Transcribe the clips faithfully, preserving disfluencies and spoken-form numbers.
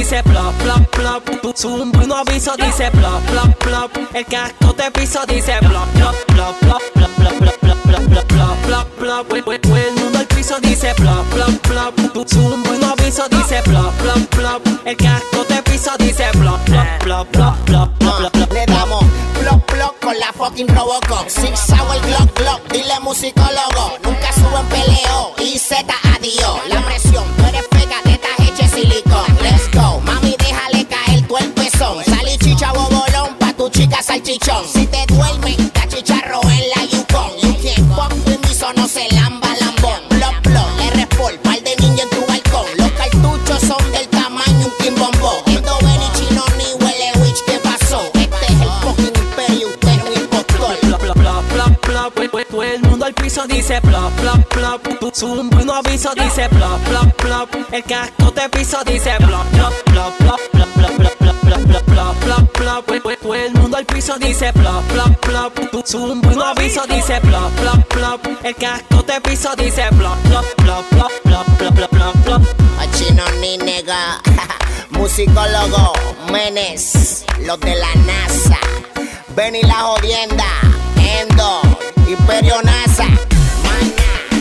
dice plop, plop, plop. Tu zumbo y no aviso dice plop, plop, plop. El casco te piso dice plop, plop, plop, plop, plop, plop, plop, plop, plop, plop, plop, plop. Todo el mundo al piso dice plop, plop, plop. Tu zumbo y no aviso dice plop, plop, plop. El casco te piso dice plop, plop, plop, plop, plop, plop, plop. Le damos plop, plop con la fucking Robocop. Six Hour Glock, Glock, dile musicólogo. Nunca subo en peleo y Z adiós. La presión, tú eres fega, tetas hechas silicón. Let's go, mami, déjale caer tu el pezón. Salí chicha bobolón pa' tu chica salchichón. Si te duermes, la chicharro en la Yukon. You can't fuck with me, so no se lamba lambón. Plop, plop, le respol, par de ninja en tu balcón. Los cartuchos son del tamaño un quimbombó. Endo Benny Chino ni huele witch, ¿qué pasó? Este es el fucking imperio, usted es un impostor. Plop, plop, plop, plop, plop. Todo el mundo al piso dice plop, plop, plop. Tu zumbo y no aviso dice plop, plop, plop. El casco te piso dice plop, plop, plop, plop, plop, plop, plop, plop, plop, plop, plop, plop. Todo el mundo al piso dice plop, plop, plop. Tu zumbo y no aviso dice plop, plop, plop. El casco te piso dice plop, plop, plop, plop, plop, plop, plop, plop, plop. A Chino ni nega, musicólogo, Menes, los de la NASA, Benny la jodienda, Endo, Imperio NASA, Mana.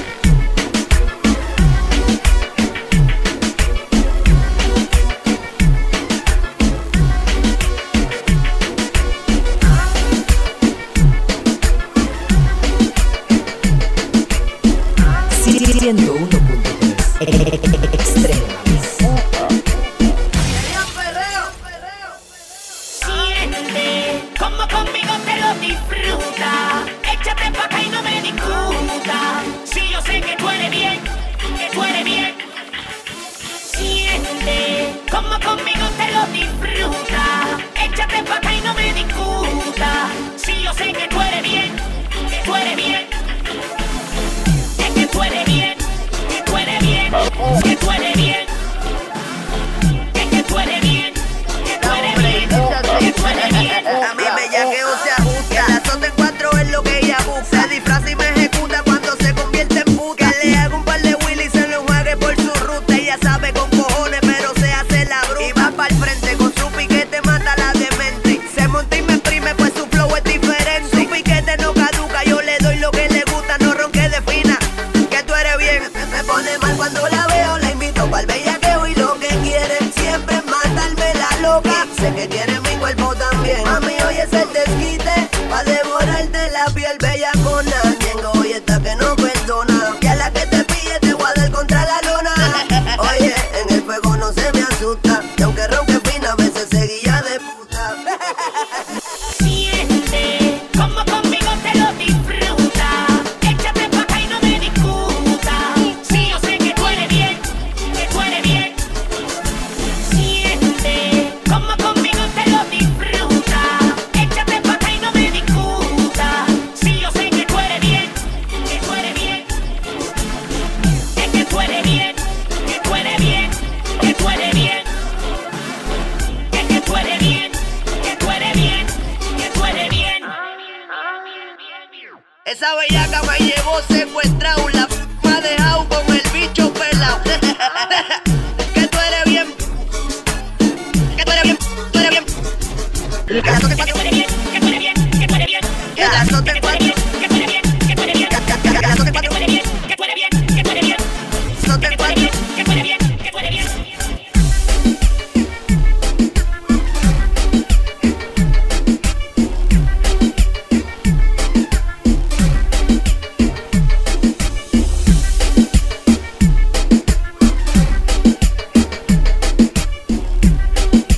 ciento uno punto tres Extrema. Siente como conmigo te lo disfruta. Échate pa' acá y no me discuta. Si yo sé que tú eres bien, que tú eres bien. Siente como conmigo te lo disfruta. Échate pa' acá y no me discuta. Si yo sé que tú eres bien, que tú eres bien. Es que tú eres bien, que tú eres bien. Que tú eres bien. Es que tú eres bien, que tú eres bien. Que tú eres bien. A mí me llaqueo se ajusta. El azote en cuatro es lo que ella busca. Se disfraza y me ejecuta cuando se convierte en puta. Que le haga un par de Willy y se lo enjuague por su ruta. Ella sabe con cojones pero se hace la bruta. Y va pa'l frente con su piquete mata la demente. Se monta y me exprime pues su flow es diferente. Su piquete no caduca, yo le doy lo que le gusta. No ronque de fina, que tú eres bien. Me pone mal cuando la veo, la invito pa'l bellaqueo. Y lo que quiere siempre es matarme la loca. Sé que quiere mi cuerpo también. Mami, hoy es el desquite pa' devorarte la piel bellacona. Tengo hoy esta que no perdona. Y a la que te pille te voy a dar contra la lona. Oye, en el fuego no se me asusta. Y aunque ronque fina, a veces seguía de puta. Siente como conmigo te lo disfruta. Échate pa' acá y no me discuta. Si yo sé que tú eres bien, que tú eres bien. Siente como conmigo te lo disfruta. Échate pa' acá y no me discuta. Si yo sé que tú eres bien, que tú eres bien. Es que tú eres bien, que tú eres bien. Que tú eres bien. Es que tú eres bien, que tú eres bien. Que tú eres bien. Esa bellaca me llevó secuestrado. La p me ha dejado con el bicho pelado. Que tú eres bien. Que tú eres bien. Tú eres bien. El azote Que tú eres bien, que tú eres bien, que tú eres bien. El azote Que tú eres bien, que tú eres bien, que tú eres bien. El azote Que tú eres bien, que tú eres bien, que tú eres bien. azote Que tú eres bien, que tú eres bien, que tú eres bien.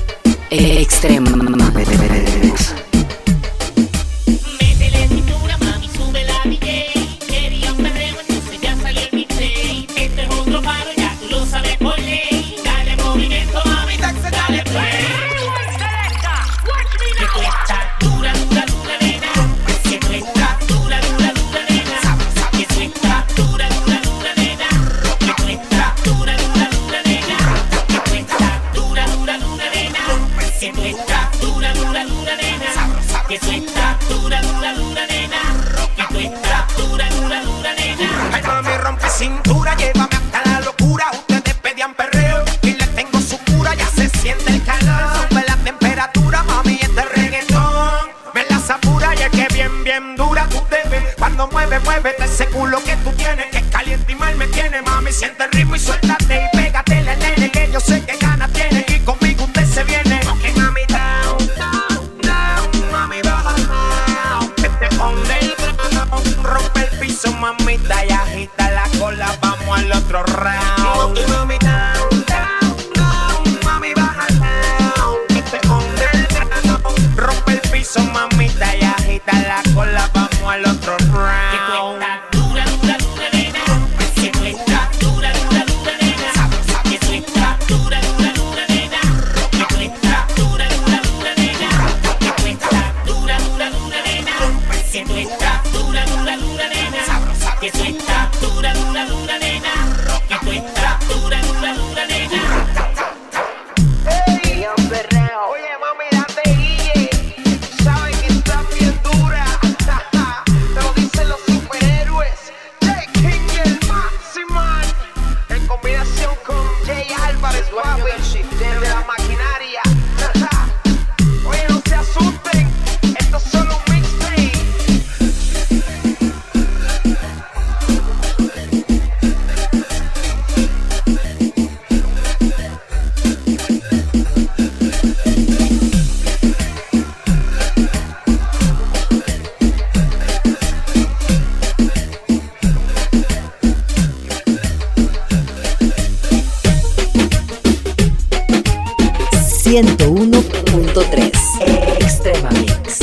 Extrema. Métele cintura más. bien dura tú te ves. Cuando mueve, muévete ese culo que tú tienes, que es caliente y mal me tiene. Mami, siente el ritmo y suéltate y pégate la nene, que yo sé que ganas tiene y conmigo usted se viene. Ok, mami, down, down, down, mami, baja, down. Que te ponde el down, rompe el piso, mamita, y agita la cola, vamos al otro round. Ok, mami, down, down, down, mami, baja, down. Que te ponde el down, rompe el piso, mamita, y agita la cola, vamos al otro round. ciento uno punto tres Extrema Mix.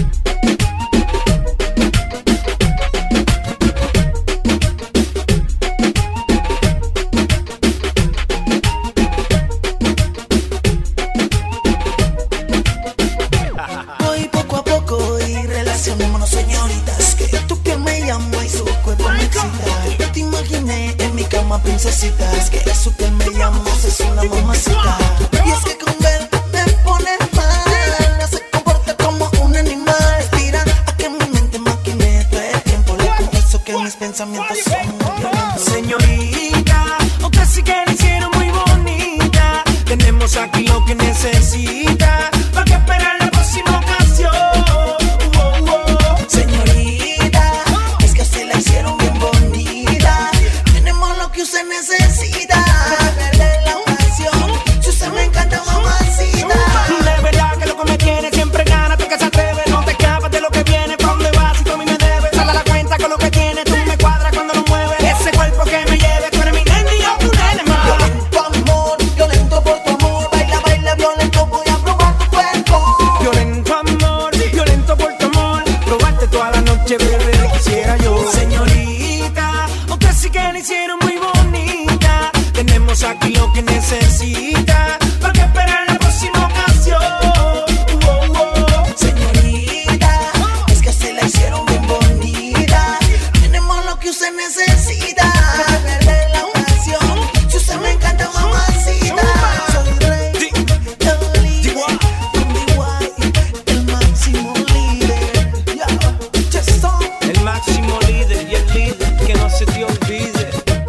Voy poco a poco y relacionémonos, señoritas, que tu piel me llama y su cuerpo me excita. Te imaginé en mi cama, princesitas, que su piel me llama, es una mamacita. Y es que con ver me pone mal, no se comporta como un animal. Aspira a que mi mente maquine todo el tiempo. Le confieso que mis pensamientos son muy violentos. Señorita, usted sí que la hicieron muy bonita. Tenemos aquí lo que necesita. ¿Por qué esperar la próxima ocasión? Oh, oh. Señorita, es que usted la hicieron bien bonita. Tenemos lo que usted necesita. Perder la ocasión, si usted me encanta, mamacita. De verdad que lo que me tiene siempre gana. Tú que se atreve, no te escapas de lo que viene. ¿Pa' dónde vas si tú a mí me debes? Sal a la cuenta con lo que tienes. Tú me cuadras cuando lo mueves. Ese cuerpo que me lleve, tú eres mi nene y yo tu nene más. Violento amor, violento por tu amor. Baila, baila, violento, voy a probar tu cuerpo. Violento amor, violento por tu amor. Probarte toda la noche, bebé, quisiera yo. Señorita, usted sí que la hicieron muy bonita. Tenemos aquí lo que necesita. ¿Por qué esperar la próxima ocasión? Oh, oh. Señorita, es que usted la hicieron bien bonita. Tenemos lo que usted necesita. Perder la ocasión, si usted me encanta, mamacita. Soy rey, el líder, con D Y, el máximo líder. Yeah, just so. El máximo líder y el líder que no se te olvide.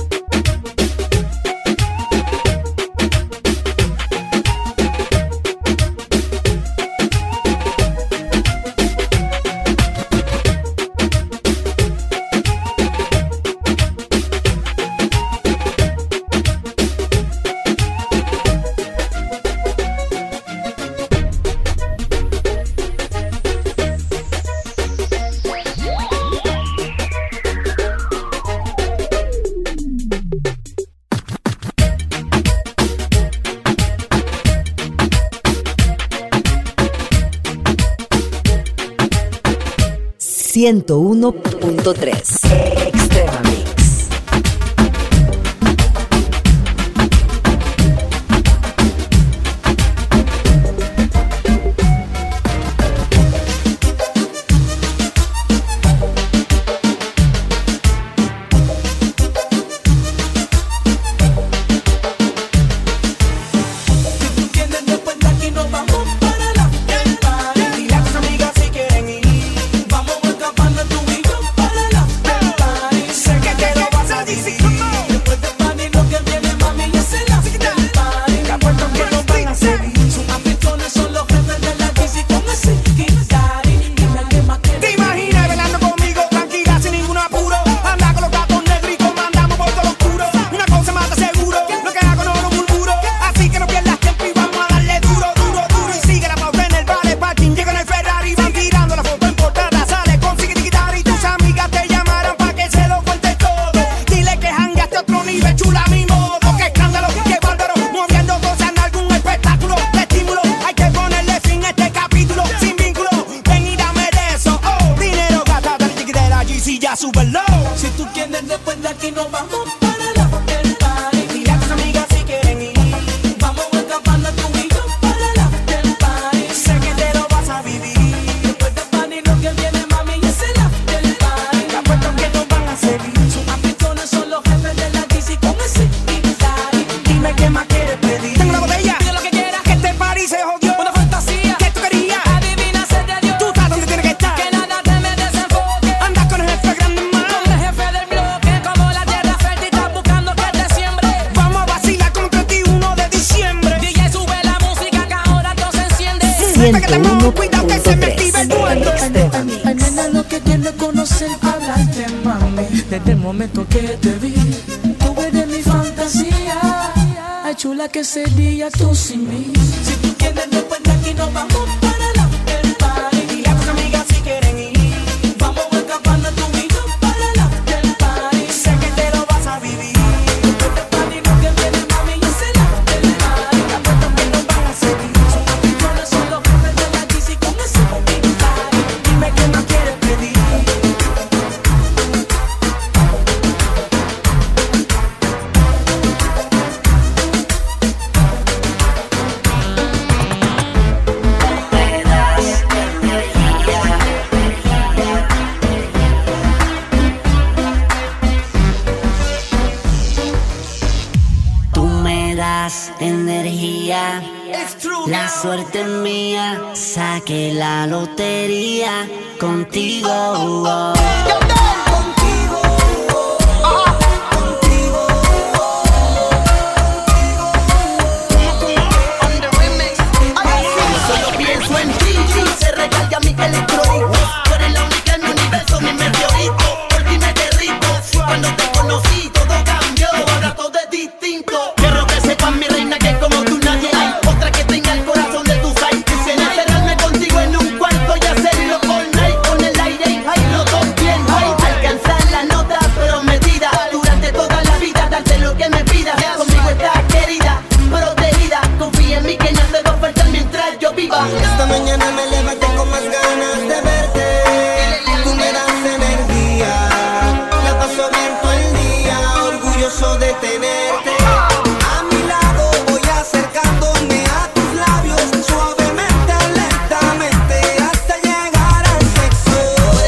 ciento uno punto tres Extrema Mix. Sé que arriba, súbelo. Si tú quieres después de aquí nos vamos para la after party. Dile a tus amigas si quieren ir. Vamos a escaparnos tú y yo para la after party. Sé que te lo vas a vivir. Después del party lo que viene, mami, es el after party. Te apuesto que nos van a seguir. Sus anfitriones son los jefes de la D C con ese Big Dime qué más quieres pedir. Tengo una botella. Pide lo que quieras, que este party se jodió. Una fantasía. ¿Qué tú querías? Adivina, se te dio. Tú estás donde tienes que estar. Que nada te me desenfoque. Anda con el jefe grande más. Con el jefe del bloque, como la tierra fértil, estás buscando que te siembre. Vamos a vacilar como treinta y uno de diciembre. D J, sube la música que ahora todo se enciende. ciento uno punto tres. Ay, nena, lo que quiero es conocer, hablarte, mami. Desde el momento que te vi, tú eres mi fantasía. Ay, chula, que sería tú sin mí. Si tú quieres, después de aquí nos vamos para la after party. Dile a tus amigas si quieren ir. Vamos a escaparnos tú y yo para la after party. Sé que te lo vas a vivir. Después del party lo que viene, mami, es el after party. Te apuesto que nos van a seguir. Sus anfitriones son los jefes de la D C con ese Big Daddy. Dime qué más quieres pedir. Tú me das energía, la suerte es mía, saqué la lotería contigo. oh. Solo pienso en ti, se recarga mi electrónico. Tú eres la única en mi universo, mi meteorito. Por ti me derrito. Cuando te conocí todo cambió, ahora todo es distinto. Quiero que sepas, mi reina, que como tú nadie hay. Otra que tenga el corazón de tus aires. Quisiera encerrarme contigo en un cuarto y hacerlo all night. Con el aire en high, los dos bien high. Alcanzar la nota prometida. Durante toda la vida darte lo que me pidas. Conmigo estás querida, protegida. Confía en mí que no te va a faltar mientras yo viva. Esta mañana me levanté con más ganas de verte. Tú me das energía. La paso bien todo el día, orgulloso de tenerte. A mi lado voy acercándome a tus labios, suavemente, lentamente, hasta llegar al sexo.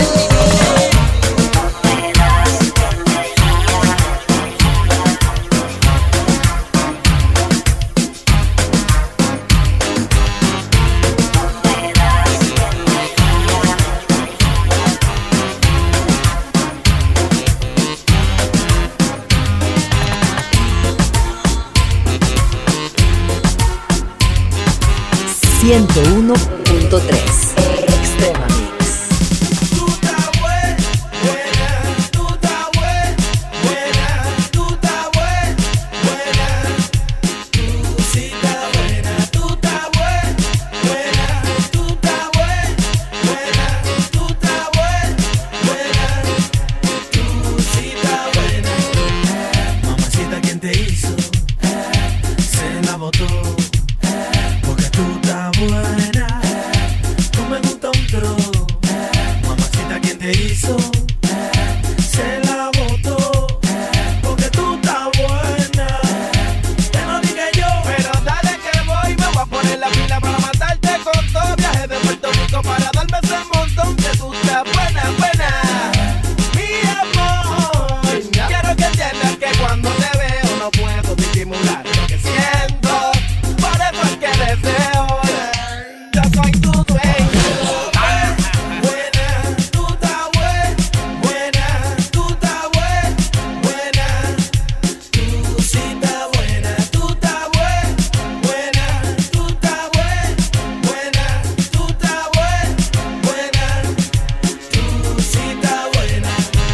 ciento uno punto tres. Extrema Mix. Tú estás buena, buena, tú estás buena, buena, tú estás buena, buena. Tú sí estás buena, tú estás buena, buena, tú estás buena, buena, tú estás buena, buena. Tú sí estás buena. Mamacita, ¿quién te hizo? Se la botó. Porque tú estás buena. Tú me gusta un tro. Mamacita, ¿quién te hizo? Se la botó. Porque tú estás buena. Te lo dije yo. Pero dale que voy, me voy a poner la pila para matarte con todo. Viaje de Puerto Rico para darme ese montón que tú estás buena, buena. Mi amor, quiero que entiendas que cuando te veo no puedo disimular lo que siento. Por eso es que deseo, yo soy tu dueño. Buena, tú estás buena, buena, tú estás buena, buena. Tú sí estás buena, tú estás buena, buena, tú estás buena, buena, tú estás buena, buena. Tú sí estás buena.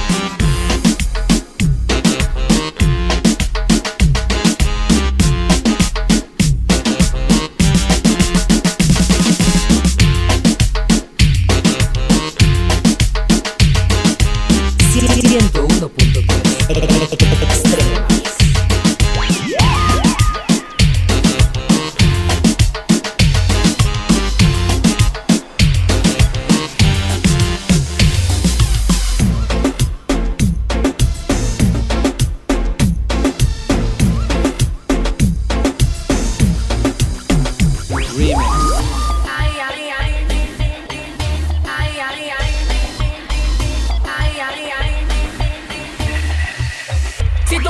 ciento uno punto tres. Extrema Mix.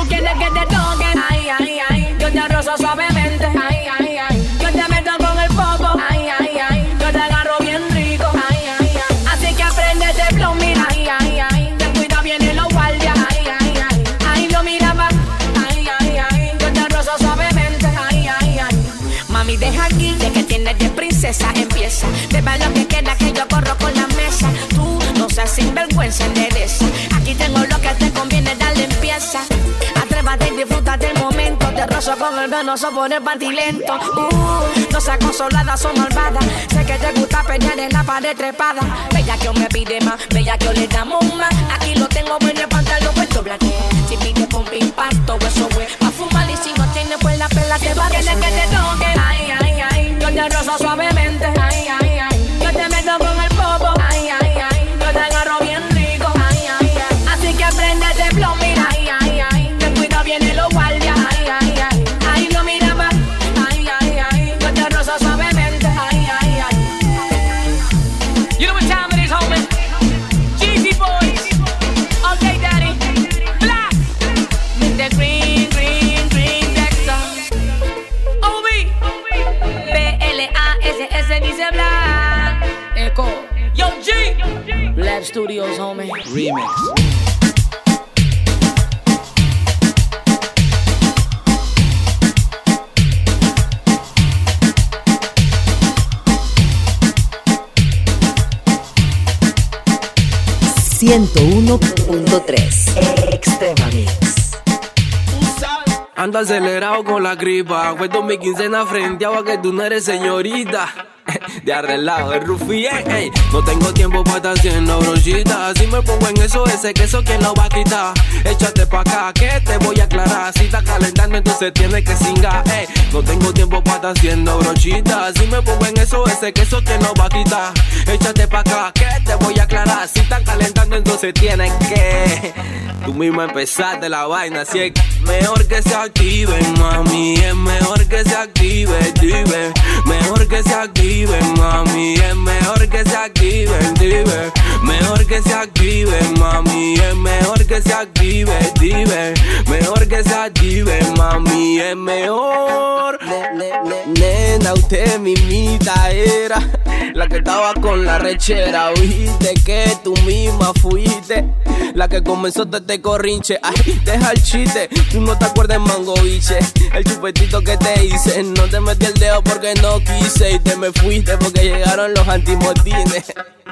quieres que te toque, ay, ay, ay. Yo te rozo suavemente, ay, ay, ay. Yo te meto con el popo, ay, ay, ay. Yo te agarro bien rico, ay, ay, ay. Así que aprende de flow, mira, ay, ay, ay. Ten cuidado, vienen los guardias, ay, ay, ay. Ay, lo miraba, ay, ay, ay. Yo te rozo suavemente, ay, ay, ay. Mami, deja aquí, de que tienes de princesa, empieza. Beba lo que queda, que yo corro con la mesa. Tú no seas sinvergüenza, endereza. Aquí tengo lo que te conviene, dale empieza. Atrévate y disfruta del momento. Te rozo con el venoso por el panty lento. Uh, no seas consolada, son malvadas. Sé que te gusta pelear en la pared trepada. Bella que me pide más, bella que le damos más. Aquí lo tengo bueno, el pantalón puesto blanque. Si pide con impacto, eso güey. Pa' fumar y si no tiene pues la pela te va a querer que te toque. Ay, ay, ay, yo te rozo suavemente. Ay, ay, ay, yo te meto con el popo. Ay, ay, ay, yo te agarro bien rico. Ay, ay, ay, así que aprende de flow, mira. Ay, ay, ay, ten cuidado, vienen los guardias. Ay, ay, ay, ay, lo mira más. Ay, ay, ay, yo te rozo suavemente. Ay, ay, ay. You know what time it is, homie? Jeezy boys, all day daddy, black, with the green, green, green Dexter. O B, B L A S S dice black. Echo, Yo G, Lab Studios, homie. Remix. ciento uno punto tres Extrema Mix. Ando acelerado con la gripa. Cuento mi quincena frente a que tú no eres señorita. De arreglado, el Rufi, ey, ey. No tengo tiempo para estar haciendo brochitas. Si me pongo en eso, ese queso, ¿quién lo va a quitar? Échate pa' acá, que te voy a aclarar. Si estás calentando, entonces tienes que cingar, ey. No tengo tiempo para estar haciendo brochitas. Si me pongo en eso, ese queso, ¿quién lo va a quitar? Échate pa' acá, que te voy a aclarar. Si estás calentando, entonces tienes que tú misma empezaste la vaina. Así es mejor que se active, mami. Es mejor que se active, active. Mejor que se active, mami. Es mejor que se active, active. Mejor que se active, mami. Es mejor que se active, active. Mejor que se active, mami. Es mejor. Ne, ne, ne, nena, usted mimita era la que estaba con la rechera. Oíste que tú misma fuiste la que comenzó este corrinche. Ay, deja el chiste, tú no te acuerdas, mango biche. El chupetito que te hice, no te metí el dedo porque no quise. Y te me fuiste porque llegaron los antimotines.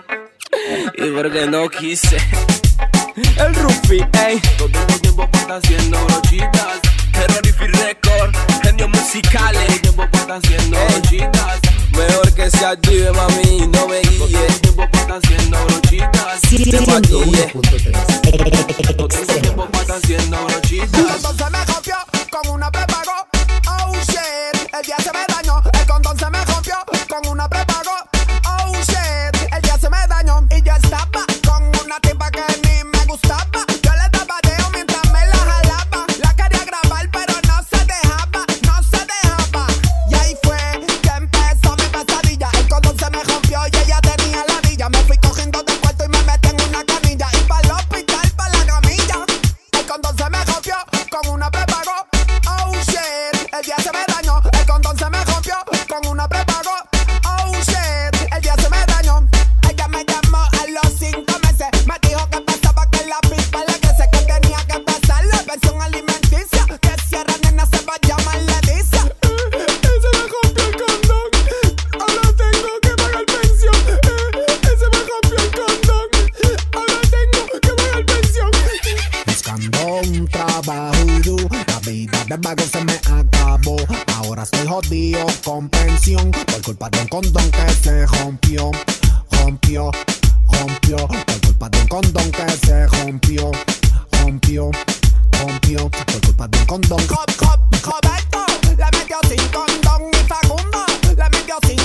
Y porque no quise. El Rufi, ey. No tengo tiempo para estar haciendo brochitas. Terrorifi Record, genios musicales. No tengo tiempo para estar haciendo brochitas. Mejor que se active, mami, no me guíe. No tengo tiempo para estar haciendo brochitas. ciento uno punto tres No tengo tiempo para estar haciendo brochitas. El condón se me rompió, con una prepago. Oh shit, el día se me dañó. El condón se me rompió, con una prepago. Oh shit, el día se me dañó. Y yo estaba con una tipa que ni me gustaba. Yo le daba deo mientras me la jalaba. La quería grabar pero no se dejaba, no se dejaba. Y ahí fue que empezó mi pesadilla. El condón se me rompió y ella tenía la villa. Me fui cogiendo del cuarto y me metí en una canilla. Y para el hospital, para la camilla. El condón se me rompió, con una prepago. Oh shit, el día se me dañó. El condón se me rompió, con una prepago. Oh shit, el día se me dañó. Ella me llamó a los cinco meses. Me dijo que pasaba que la pipa le crece. Que tenía que pasar la pensión alimenticia. Que si era nena se va a llamar Leticia. Ese me rompió el condón. Ahora tengo que pagar pensión. Ese me rompió el condón. Ahora tengo que pagar pensión. Buscando un trabajo, la vida del vago se me acabó. Ahora estoy jodido con pensión por culpa de un condón que se rompió, rompió, rompió. Por culpa de un condón que se rompió, rompió, rompió. Por culpa de un condón. Rob, Rob, Roberto le metió sin condón y Facundo le metió sin